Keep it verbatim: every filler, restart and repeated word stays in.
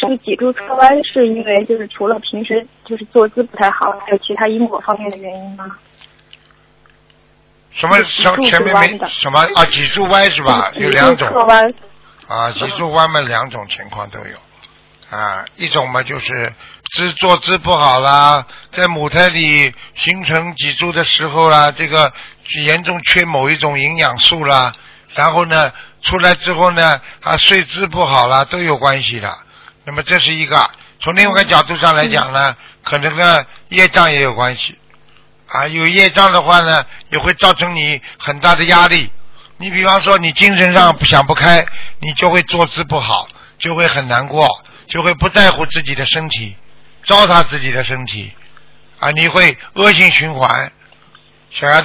这个脊柱侧弯是因为就是除了平时就是坐姿不太好，还有其他因果方面的原因吗？ 什么什么前面没什么啊？脊柱歪是吧？有两种。 侧弯。 啊，脊柱弯嘛，两种情况都有。啊，一种嘛就是姿坐姿不好啦，在母胎里形成脊柱的时候啦，这个严重缺某一种营养素啦，然后呢出来之后呢啊睡姿不好啦，都有关系的。那么这是一个，从另外一个角度上来讲呢，可能呢业障也有关系啊，有业障的话呢也会造成你很大的压力。你比方说你精神上想不开，你就会坐姿不好，就会很难过，就会不在乎自己的身体，糟蹋自己的身体啊，你会恶性循环。小丫头